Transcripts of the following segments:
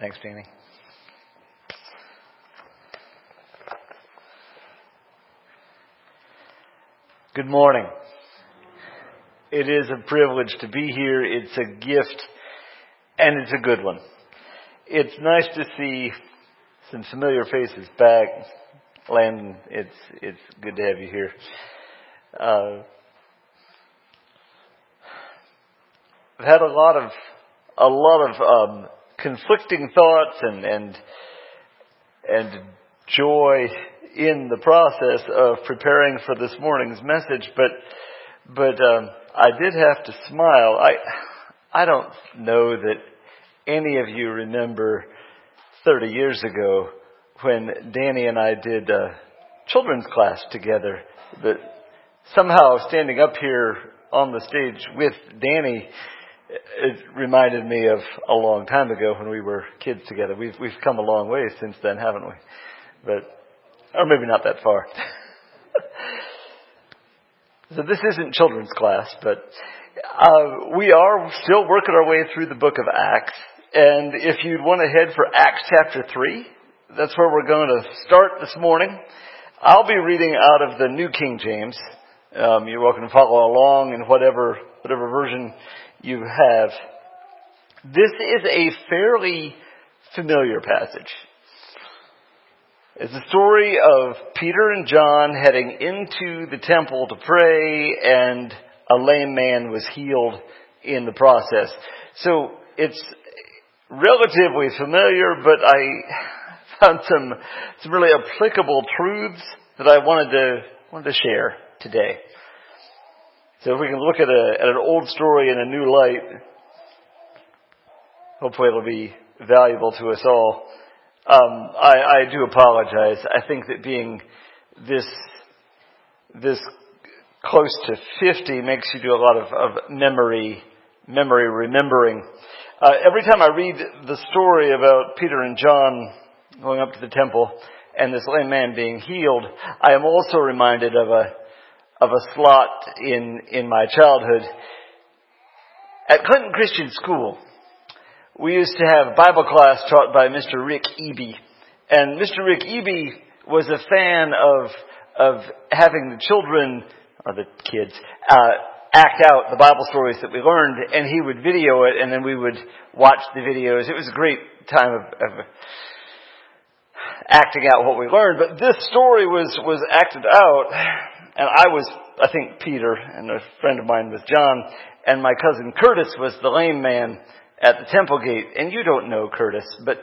Thanks, Danny. Good morning. It is a privilege to be here. It's a gift, and it's a good one. It's nice to see some familiar faces back. Landon, it's good to have you here. I've had a lot of conflicting thoughts and joy in the process of preparing for this morning's message, but I did have to smile. I don't know that any of you remember 30 years ago when Danny and I did children's class together, but somehow standing up here on the stage with Danny, it reminded me of a long time ago when we were kids together. We've come a long way since then, haven't we? Or maybe not that far. So this isn't children's class, but we are still working our way through the book of Acts. And if you'd want to head for Acts chapter 3, that's where we're going to start this morning. I'll be reading out of the New King James. You're welcome to follow along in whatever version you have. This is a fairly familiar passage. It's the story of Peter and John heading into the temple to pray, and a lame man was healed in the process. So it's relatively familiar, but I found some really applicable truths that I wanted to share today. So if we can look at an old story in a new light, hopefully it'll be valuable to us all. I do apologize. I think that being this close to 50 makes you do a lot of memory remembering. Every time I read the story about Peter and John going up to the temple and this lame man being healed, I am also reminded of a slot in my childhood. At Clinton Christian School, we used to have Bible class taught by Mr. Rick Eby. And Mr. Rick Eby was a fan of having the children, or the kids, act out the Bible stories that we learned, and he would video it, and then we would watch the videos. It was a great time of acting out what we learned. But this story was acted out, and I think Peter, and a friend of mine was John, and my cousin Curtis was the lame man at the temple gate. And you don't know Curtis, but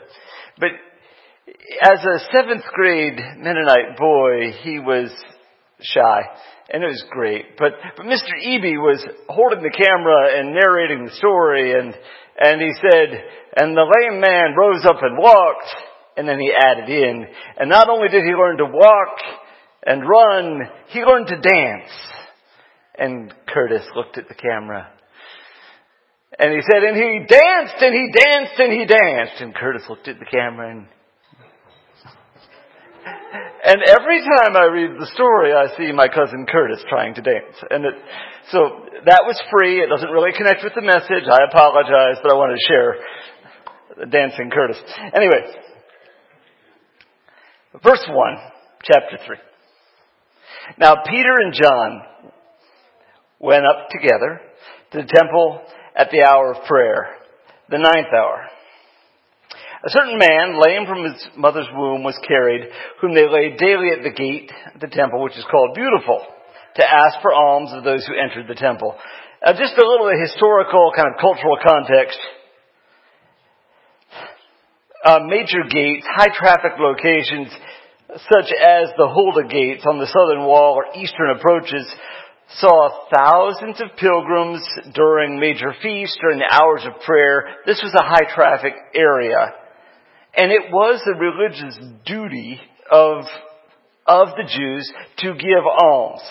as a 7th grade Mennonite boy, he was shy, and it was great. But Mr. Eby was holding the camera and narrating the story, and he said, and the lame man rose up and walked, and then he added in, and not only did he learn to walk and run, he learned to dance. And Curtis looked at the camera, and he said, and he danced, and he danced, and he danced. And Curtis looked at the camera, and every time I read the story, I see my cousin Curtis trying to dance. So that was free. It doesn't really connect with the message. I apologize, but I wanted to share the dancing Curtis. Anyway, verse 1, chapter 3. Now Peter and John went up together to the temple at the hour of prayer, the 9th hour. A certain man, lame from his mother's womb, was carried, whom they laid daily at the gate of the temple, which is called Beautiful, to ask for alms of those who entered the temple. Just a little historical, kind of cultural context. Major gates, high traffic locations, such as the Hulda gates on the southern wall or eastern approaches, saw thousands of pilgrims during major feasts, during the hours of prayer. This was a high traffic area. And it was a religious duty of the Jews to give alms.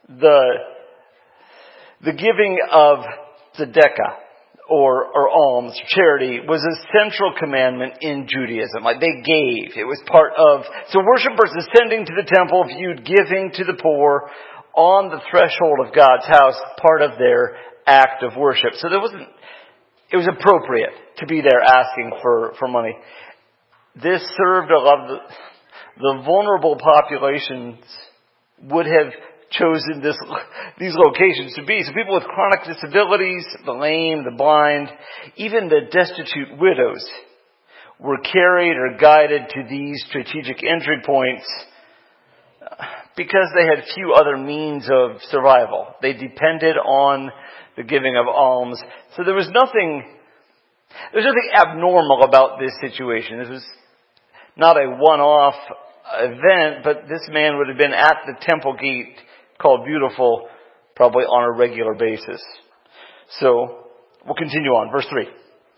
The giving of tzedakah, or alms, charity, was a central commandment in Judaism. Like they gave. It was part of... So worshipers ascending to the temple viewed giving to the poor on the threshold of God's house part of their act of worship. So there wasn't It was appropriate to be there asking for money. This served a lot of the vulnerable populations would have chosen these locations to be. So people with chronic disabilities, the lame, the blind, even the destitute widows were carried or guided to these strategic entry points because they had few other means of survival. They depended on the giving of alms. So there was nothing abnormal about this situation. This was not a one-off event, but this man would have been at the temple gate called Beautiful probably on a regular basis. So we'll continue on. Verse 3.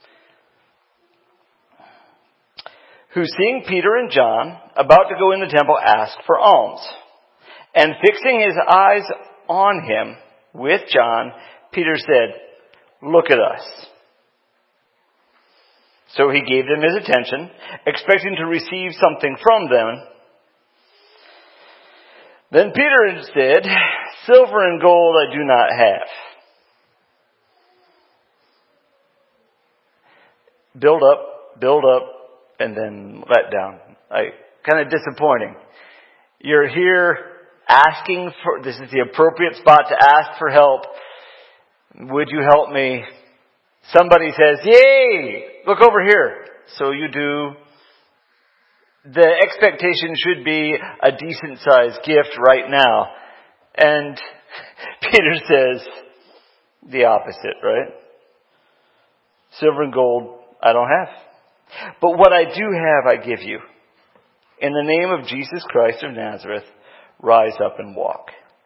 Who, seeing Peter and John about to go in the temple, asked for alms. And fixing his eyes on him with John, Peter said, "Look at us." So he gave them his attention, expecting to receive something from them. Then Peter said, "Silver and gold I do not have. Build up, and then let down." Kind of disappointing. You're here asking for, this is the appropriate spot to ask for help. Would you help me? Somebody says, "Yay, look over here." So you do. The expectation should be a decent sized gift right now. And Peter says the opposite, right? Silver and gold I don't have. But what I do have I give you. In the name of Jesus Christ of Nazareth, rise up and walk.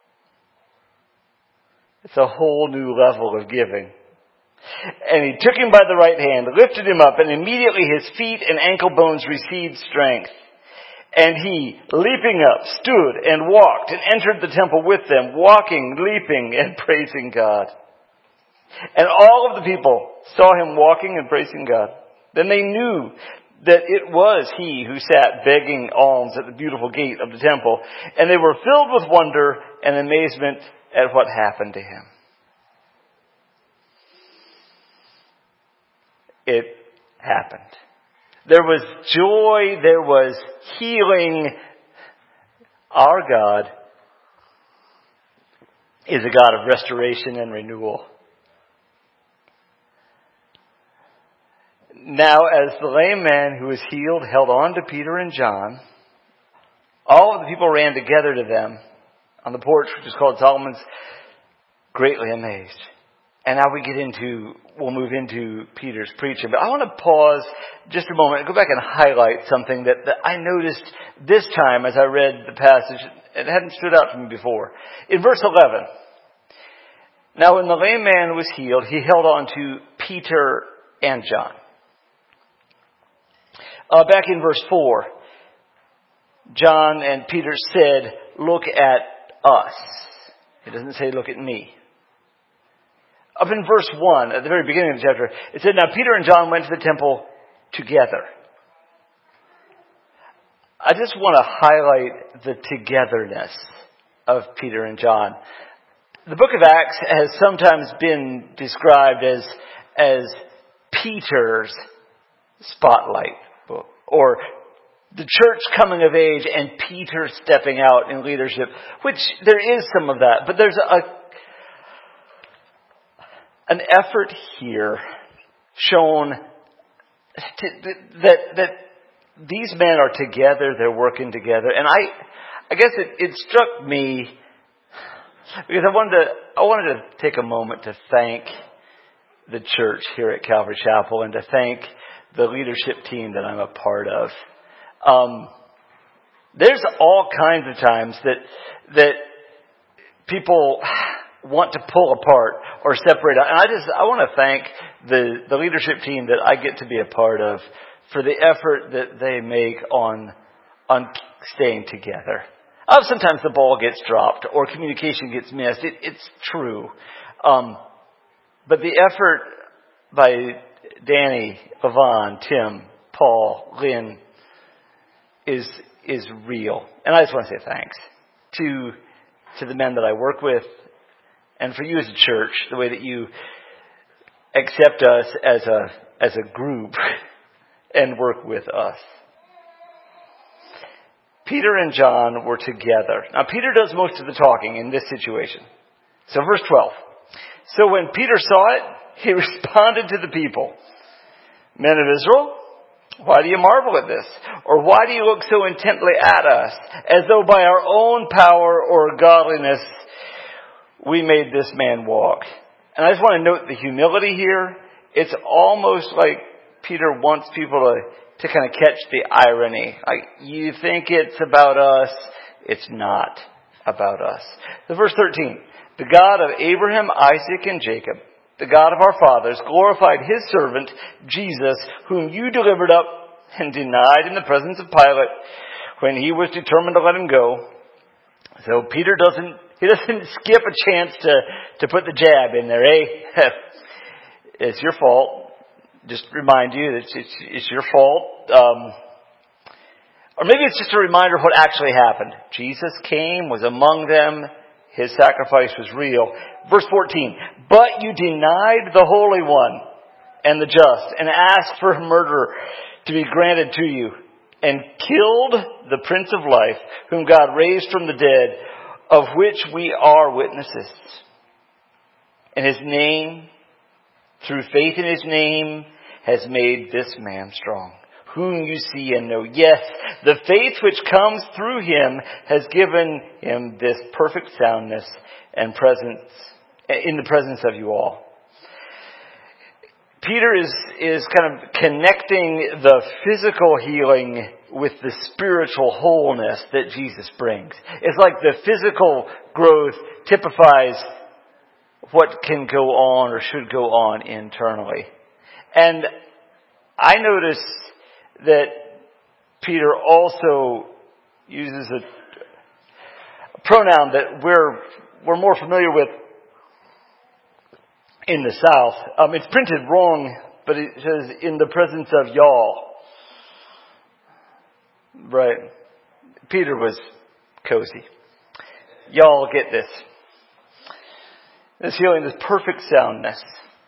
It's a whole new level of giving. And he took him by the right hand, lifted him up, and immediately his feet and ankle bones received strength. And he, leaping up, stood and walked and entered the temple with them, walking, leaping, and praising God. And all of the people saw him walking and praising God. Then they knew that it was he who sat begging alms at the beautiful gate of the temple. And they were filled with wonder and amazement at what happened to him. It happened. There was joy. There was healing. Our God is a God of restoration and renewal. Now, as the lame man who was healed held on to Peter and John, all of the people ran together to them on the porch, which is called Solomon's, greatly amazed. And now we'll move into Peter's preaching. But I want to pause just a moment and go back and highlight something that I noticed this time as I read the passage. It hadn't stood out to me before. In verse 11, now when the lame man was healed, he held on to Peter and John. Back in verse 4, John and Peter said, "Look at us." It doesn't say, "Look at me." Up in verse 1, at the very beginning of the chapter, it said, "Now Peter and John went to the temple together." I just want to highlight the togetherness of Peter and John. The book of Acts has sometimes been described as Peter's spotlight book, or the church coming of age and Peter stepping out in leadership, which there is some of that, but there's an effort here shown that these men are together, they're working together. And I guess it struck me because I wanted to take a moment to thank the church here at Calvary Chapel and to thank the leadership team that I'm a part of. There's all kinds of times that people want to pull apart or separate out. And I want to thank the leadership team that I get to be a part of for the effort that they make on staying together. Sometimes the ball gets dropped or communication gets missed. It's true. But the effort by Danny, Yvonne, Tim, Paul, Lynn is real. And I just want to say thanks to the men that I work with, and for you as a church, the way that you accept us as a group and work with us. Peter and John were together. Now, Peter does most of the talking in this situation. So verse 12. So when Peter saw it, he responded to the people, "Men of Israel, why do you marvel at this? Or why do you look so intently at us, as though by our own power or godliness we made this man walk?" And I just want to note the humility here. It's almost like Peter wants people to kind of catch the irony. Like, you think it's about us. It's not about us. So verse 13. The God of Abraham, Isaac, and Jacob, the God of our fathers, glorified his servant, Jesus, whom you delivered up and denied in the presence of Pilate when he was determined to let him go. So Peter doesn't skip a chance to put the jab in there. Hey, it's your fault. Just remind you that it's your fault. Or maybe it's just a reminder of what actually happened. Jesus came, was among them. His sacrifice was real. Verse 14. But you denied the Holy One and the just, and asked for a murderer to be granted to you, and killed the Prince of Life, whom God raised from the dead, of which we are witnesses. And his name, through faith in his name, has made this man strong, whom you see and know. Yes, the faith which comes through him has given him this perfect soundness and presence in the presence of you all. Peter is kind of connecting the physical healing with the spiritual wholeness that Jesus brings. It's like the physical growth typifies what can go on or should go on internally. And I notice that Peter also uses a pronoun that we're more familiar with in the South. It's printed wrong, but it says in the presence of y'all. Right. Peter was cozy. Y'all get this. This healing, this perfect soundness.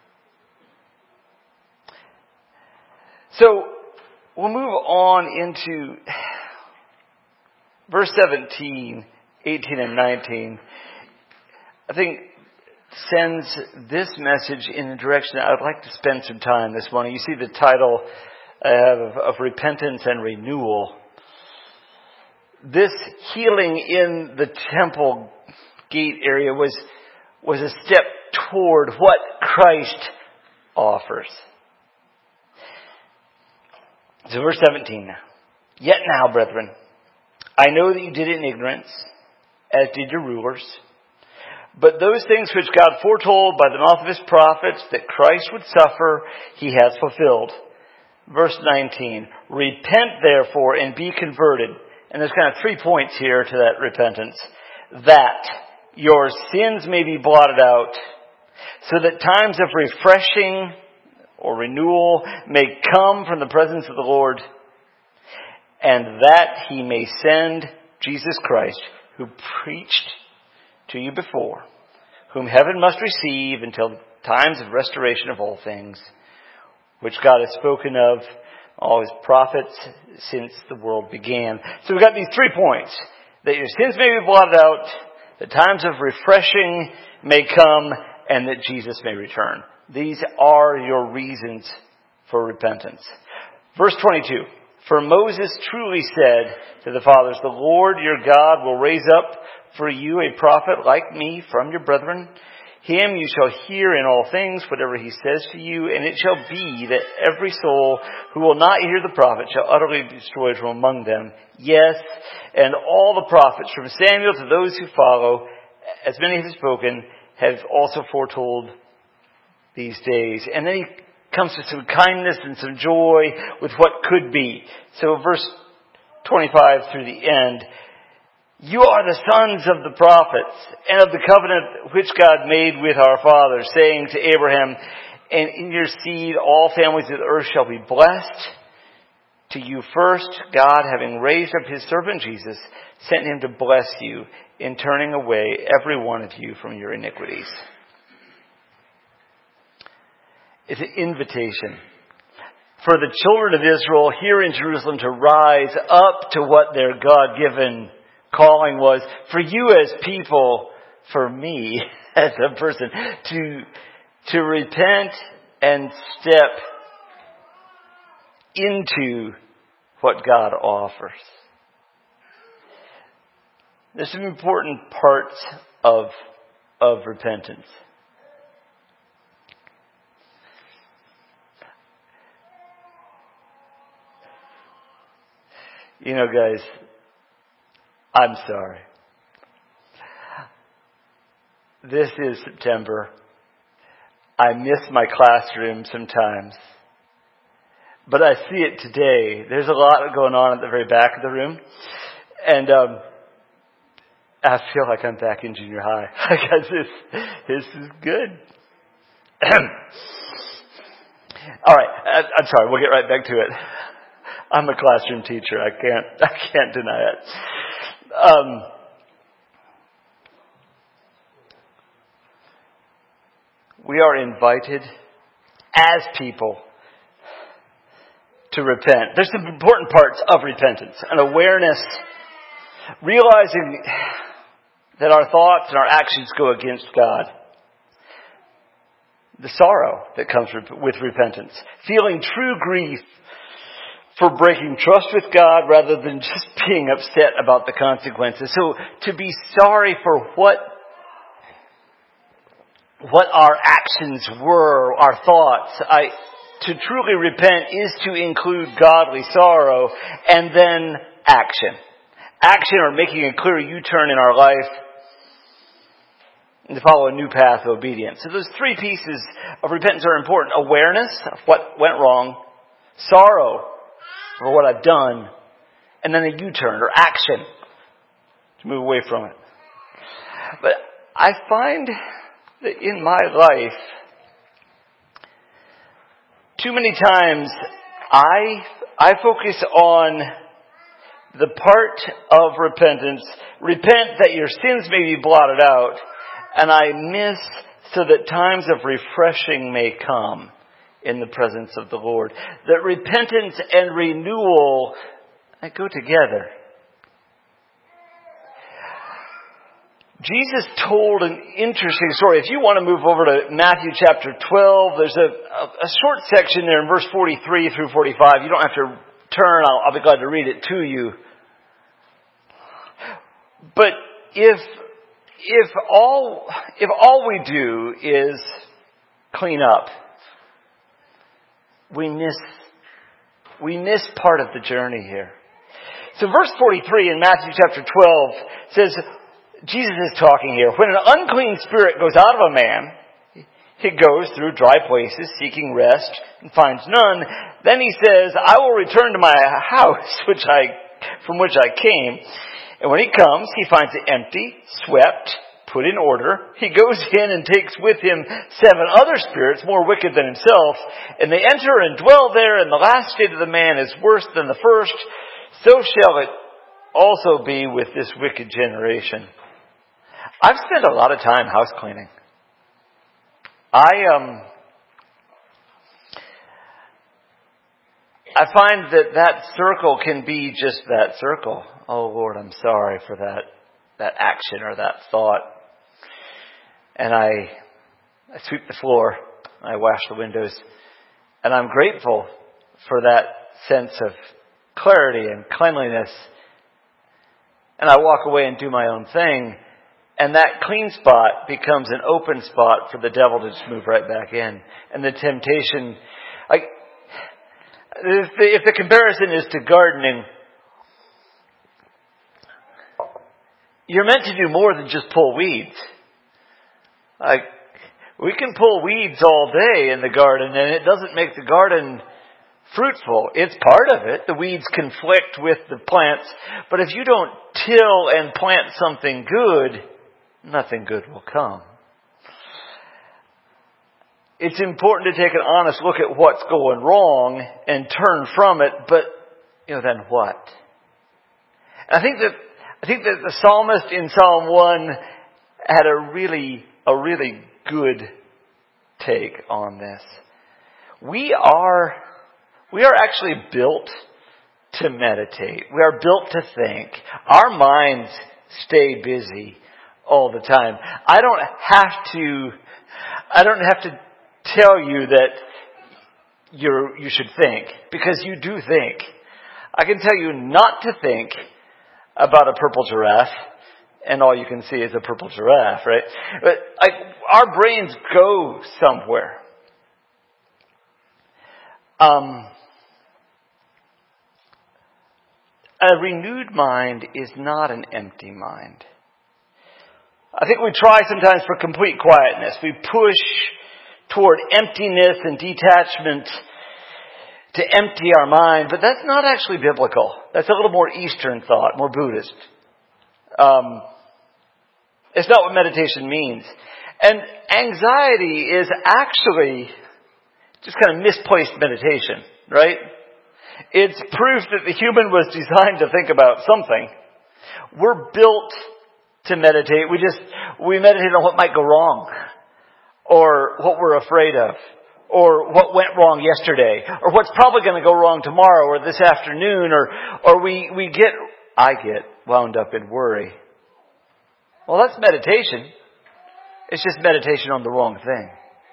So we'll move on into verse 17, 18, and 19. I think sends this message in the direction that I would like to spend some time this morning. You see the title I have of repentance and renewal. This healing in the temple gate area was a step toward what Christ offers. So verse 17 now. Yet now, brethren, I know that you did it in ignorance, as did your rulers. But those things which God foretold by the mouth of his prophets that Christ would suffer, he has fulfilled. Verse 19. Repent therefore and be converted. And there's kind of 3 points here to that repentance. That your sins may be blotted out, so that times of refreshing or renewal may come from the presence of the Lord, and that he may send Jesus Christ, who preached to you before, whom heaven must receive until times of restoration of all things, which God has spoken of all his prophets since the world began. So we've got these 3 points. That your sins may be blotted out, that times of refreshing may come, and that Jesus may return. These are your reasons for repentance. Verse 22. For Moses truly said to the fathers, the Lord your God will raise up for you a prophet like me from your brethren. Him you shall hear in all things, whatever he says to you, and it shall be that every soul who will not hear the prophet shall utterly be destroyed from among them. Yes, and all the prophets from Samuel to those who follow, as many have spoken, have also foretold these days. And then he comes to some kindness and some joy with what could be. So verse 25 through the end. You are the sons of the prophets and of the covenant which God made with our fathers, saying to Abraham, and in your seed all families of the earth shall be blessed. To you first, God, having raised up his servant Jesus, sent him to bless you in turning away every one of you from your iniquities. It's an invitation for the children of Israel here in Jerusalem to rise up to what their God-given calling was. For you as people, for me as a person, to repent and step into what God offers. There's some important parts of repentance. You know, guys, I'm sorry. This is September. I miss my classroom sometimes. But I see it today. There's a lot going on at the very back of the room. And I feel like I'm back in junior high. Because this is good. All right. I'm sorry. We'll get right back to it. I'm a classroom teacher. I can't deny it. We are invited as people to repent. There's some important parts of repentance. An awareness, realizing that our thoughts and our actions go against God. The sorrow that comes with repentance. Feeling true grief for breaking trust with God rather than just being upset about the consequences. So to be sorry for what our actions were, our thoughts. To truly repent is to include godly sorrow and then action. Action or making a clear U-turn in our life and to follow a new path of obedience. So those three pieces of repentance are important. Awareness of what went wrong, sorrow for what I've done, and then a U-turn or action to move away from it. But I find that in my life, too many times I focus on the part of repentance, repent that your sins may be blotted out, and I miss so that times of refreshing may come in the presence of the Lord. That repentance and renewal, they go together. Jesus told an interesting story. If you want to move over to Matthew chapter 12, there's a short section there in verse 43 through 45. You don't have to turn. I'll be glad to read it to you. But if all we do is clean up, we miss part of the journey here. So verse 43 in Matthew chapter 12 says, Jesus is talking here. When an unclean spirit goes out of a man, he goes through dry places seeking rest and finds none. Then he says, I will return to my house from which I came. And when he comes, he finds it empty, swept, put in order. He goes in and takes with him 7 other spirits more wicked than himself. And they enter and dwell there. And the last state of the man is worse than the first. So shall it also be with this wicked generation. I've spent a lot of time house cleaning. I find that circle can be just that circle. Oh Lord, I'm sorry for that action or that thought. And I sweep the floor, I wash the windows, and I'm grateful for that sense of clarity and cleanliness. And I walk away and do my own thing. And that clean spot becomes an open spot for the devil to just move right back in. And the temptation, if the comparison is to gardening, you're meant to do more than just pull weeds. We can pull weeds all day in the garden and it doesn't make the garden fruitful. It's part of it. The weeds conflict with the plants. But if you don't till and plant something good, nothing good will come. It's important to take an honest look at what's going wrong and turn from it, but then what? And I think that the psalmist in Psalm 1 had a really good take on this. We are actually built to meditate. We are built to think. Our minds stay busy all the time. I don't have to tell you that you should think, because you do think. I can tell you not to think about a purple giraffe, and all you can see is a purple giraffe, right? But our brains go somewhere. A renewed mind is not an empty mind. I think we try sometimes for complete quietness. We push toward emptiness and detachment to empty our mind, but that's not actually biblical. That's a little more Eastern thought, more Buddhist. It's not what meditation means. And anxiety is actually just kind of misplaced meditation, right? It's proof that the human was designed to think about something. We're built to meditate. We meditate on what might go wrong, or what we're afraid of, or what went wrong yesterday, or what's probably going to go wrong tomorrow or this afternoon, or I get wound up in worry. Well, that's meditation. It's just meditation on the wrong thing.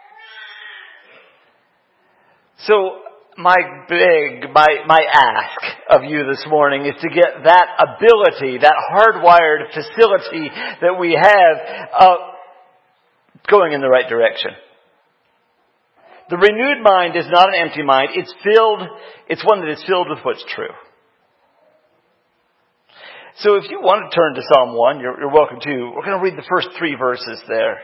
So my ask of you this morning is to get that ability, that hardwired facility that we have, going in the right direction. The renewed mind is not an empty mind. It's one that is filled with what's true. So if you want to turn to Psalm 1, you're welcome to. We're going to read the first 3 verses there.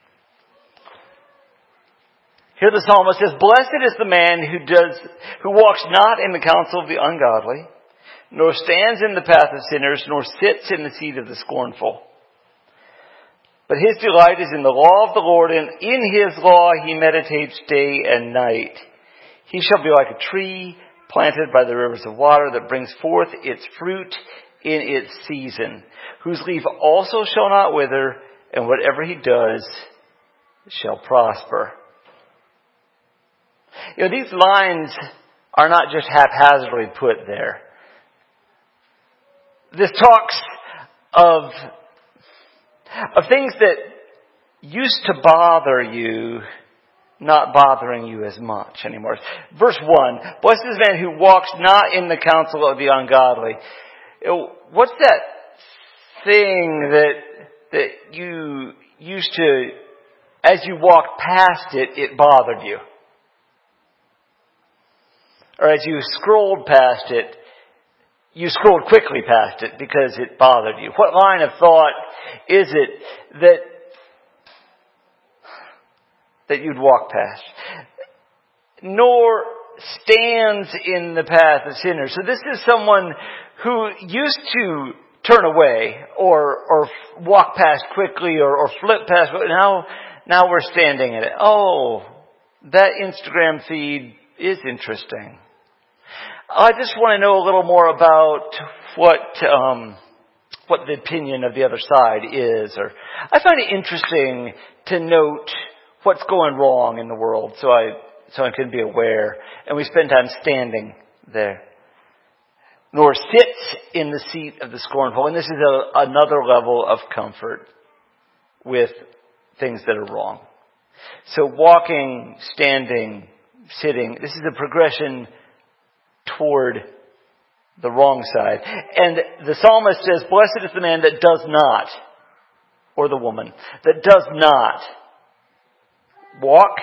Here the psalmist says, "Blessed is the man who walks not in the counsel of the ungodly, nor stands in the path of sinners, nor sits in the seat of the scornful. But his delight is in the law of the Lord, and in his law he meditates day and night. He shall be like a tree planted by the rivers of water that brings forth its fruit in its season, whose leaf also shall not wither, and whatever he does shall prosper." These lines are not just haphazardly put there. This talks of things that used to bother you, not bothering you as much anymore. Verse 1, "Blessed is the man who walks not in the counsel of the ungodly." What's that thing that you used to, as you walked past it bothered you? Or as you scrolled past it, you scrolled quickly past it because it bothered you? What line of thought is it that you'd walk past? "Nor stands in the path of sinners." So this is someone who used to turn away or walk past quickly or flip past. Now we're standing in it. Oh, that Instagram feed is interesting. I just want to know a little more about what the opinion of the other side is. Or I find it interesting to note what's going wrong in the world so I can be aware. And we spend time standing there. "Nor sits in the seat of the scornful." And this is another level of comfort with things that are wrong. So walking, standing, sitting, this is a progression toward the wrong side. And the psalmist says, "Blessed is the man that does not," or the woman, that does not walk,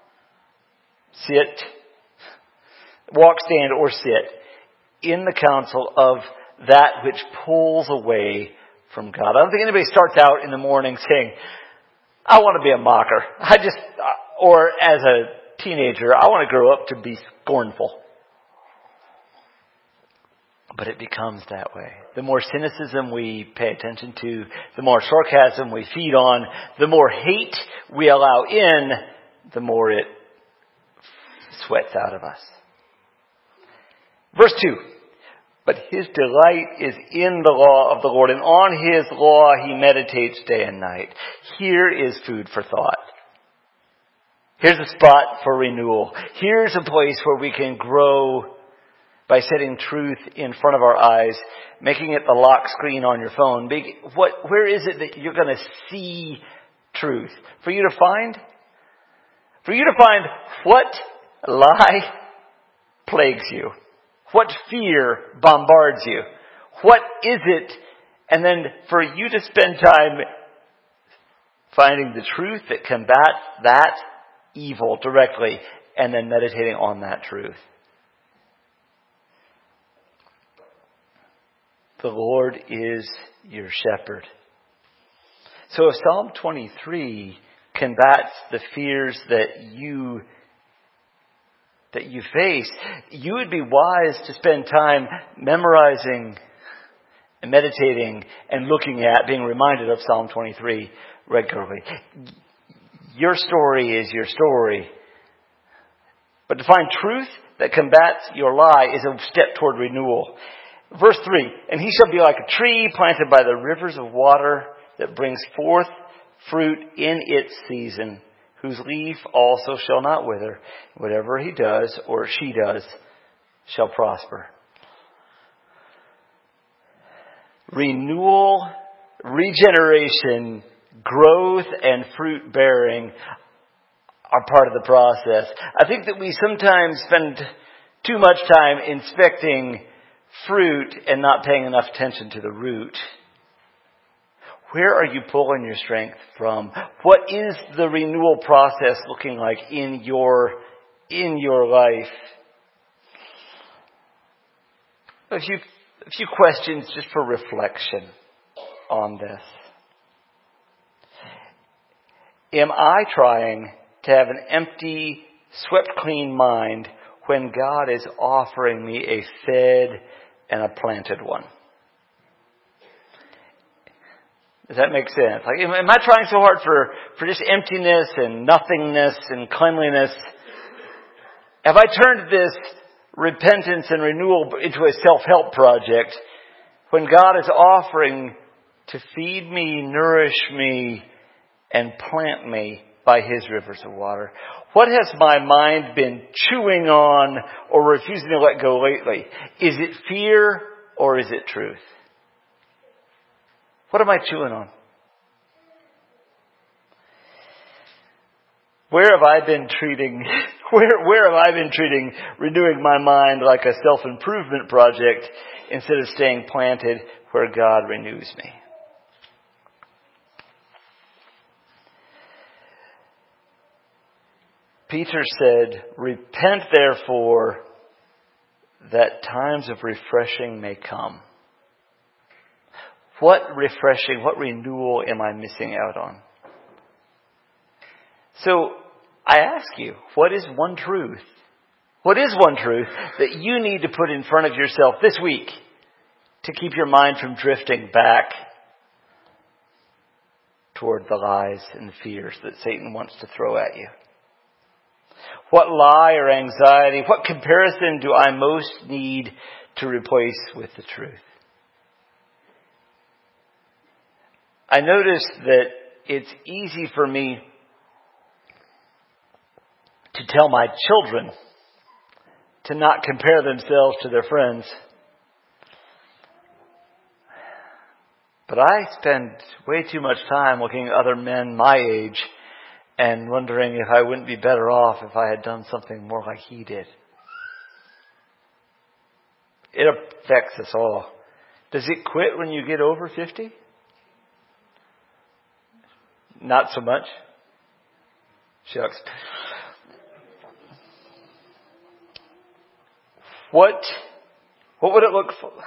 stand, or sit in the counsel of that which pulls away from God. I don't think anybody starts out in the morning saying, "I want to be a mocker. Or as a teenager, I want to grow up to be scornful." But it becomes that way. The more cynicism we pay attention to, the more sarcasm we feed on, the more hate we allow in, the more it sweats out of us. Verse 2. "But his delight is in the law of the Lord, and on his law he meditates day and night." Here is food for thought. Here's a spot for renewal. Here's a place where we can grow by setting truth in front of our eyes, making it the lock screen on your phone. Where is it that you're going to see truth? For you to find what lie plagues you. What fear bombards you. What is it? And then for you to spend time finding the truth that combats that evil directly, and then meditating on that truth. The Lord is your shepherd. So if Psalm 23 combats the fears that you face, you would be wise to spend time memorizing and meditating and looking at, being reminded of Psalm 23 regularly. Your story is your story. But to find truth that combats your lie is a step toward renewal. Verse 3, and he shall be like a tree planted by the rivers of water that brings forth fruit in its season, whose leaf also shall not wither. Whatever he does or she does shall prosper. Renewal, regeneration, growth, and fruit bearing are part of the process. I think that we sometimes spend too much time inspecting fruit and not paying enough attention to the root. Where are you pulling your strength from? What is the renewal process looking like in your life? A few questions just for reflection on this. Am I trying to have an empty, swept clean mind when God is offering me a fed and a planted one? Does that make sense? Like, am I trying so hard for just emptiness and nothingness and cleanliness? Have I turned this repentance and renewal into a self-help project when God is offering to feed me, nourish me, and plant me by His rivers of water? What has my mind been chewing on or refusing to let go lately? Is it fear or is it truth? What am I chewing on? Where have I been treating renewing my mind like a self-improvement project instead of staying planted where God renews me? Peter said, "Repent therefore, that times of refreshing may come." What refreshing, what renewal am I missing out on? So, I ask you, what is one truth? What is one truth that you need to put in front of yourself this week to keep your mind from drifting back toward the lies and fears that Satan wants to throw at you? What lie or anxiety, what comparison do I most need to replace with the truth? I notice that it's easy for me to tell my children to not compare themselves to their friends. But I spend way too much time looking at other men my age and wondering if I wouldn't be better off if I had done something more like he did. It affects us all. Does it quit when you get over 50? Not so much. Shucks. What would it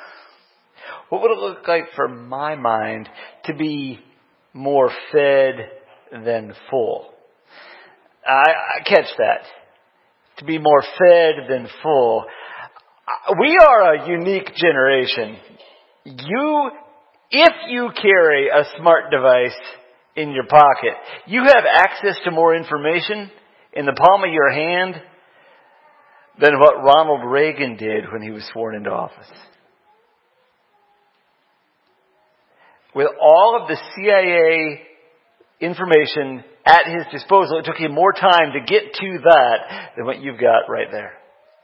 look like for my mind to be more fed than full? I catch that. To be more fed than full. We are a unique generation. If you carry a smart device in your pocket, you have access to more information in the palm of your hand than what Ronald Reagan did when he was sworn into office. With all of the CIA information at his disposal. It took him more time to get to that than what you've got right there.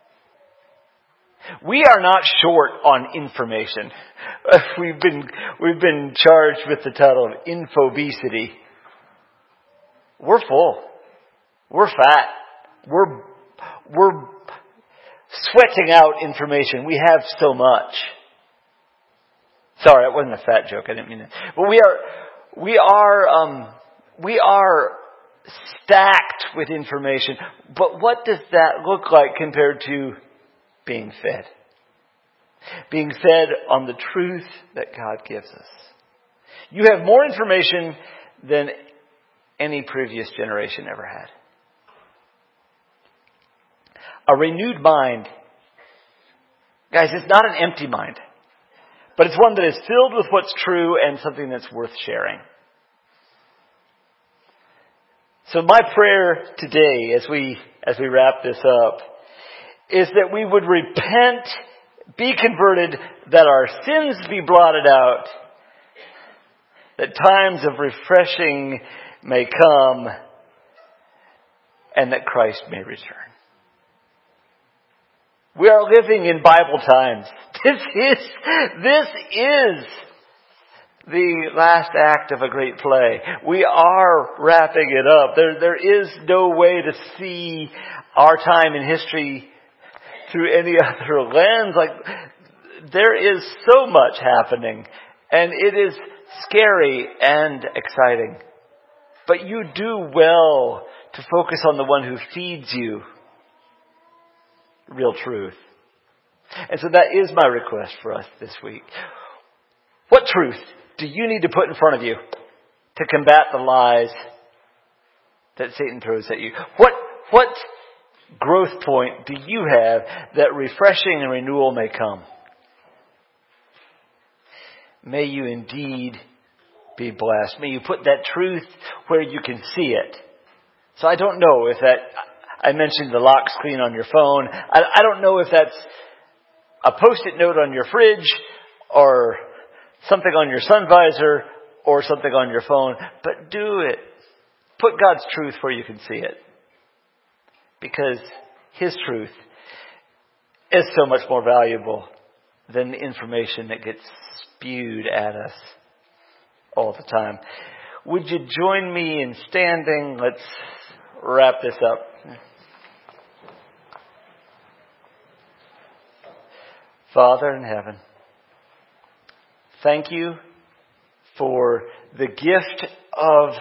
We are not short on information. We've been charged with the title of infobesity. We're full. We're fat. We're sweating out information. We have so much. Sorry, that wasn't a fat joke. I didn't mean it. But we are stacked with information. But what does that look like compared to being fed? Being fed on the truth that God gives us. You have more information than any previous generation ever had. A renewed mind. Guys, it's not an empty mind. But it's one that is filled with what's true and something that's worth sharing. So my prayer today, as we wrap this up, is that we would repent, be converted, that our sins be blotted out, that times of refreshing may come, and that Christ may return. We are living in Bible times. This is the last act of a great play. We are wrapping it up. There is no way to see our time in history through any other lens. There is so much happening, and it is scary and exciting. But you do well to focus on the one who feeds you real truth. And so that is my request for us this week. What truth do you need to put in front of you to combat the lies that Satan throws at you? What growth point do you have that refreshing and renewal may come? May you indeed be blessed. May you put that truth where you can see it. So I don't know if I mentioned the lock screen on your phone. I don't know if that's a post-it note on your fridge or something on your sun visor or something on your phone. But do it. Put God's truth where you can see it. Because His truth is so much more valuable than the information that gets spewed at us all the time. Would you join me in standing? Let's wrap this up. Father in heaven, thank you for the gift of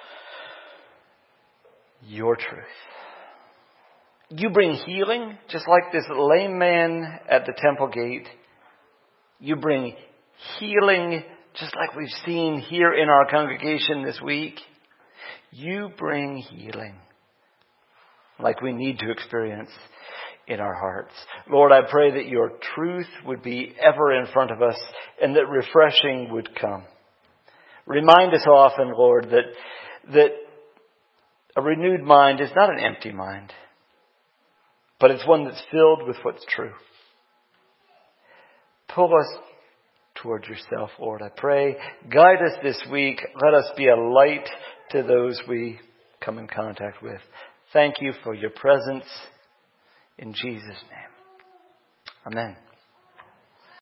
your truth. You bring healing, just like this lame man at the temple gate. You bring healing, just like we've seen here in our congregation this week. You bring healing, like we need to experience in our hearts. Lord, I pray that your truth would be ever in front of us and that refreshing would come. Remind us often, Lord, that a renewed mind is not an empty mind, but it's one that's filled with what's true. Pull us toward yourself, Lord, I pray. Guide us this week. Let us be a light to those we come in contact with. Thank you for your presence. In Jesus' name. Amen.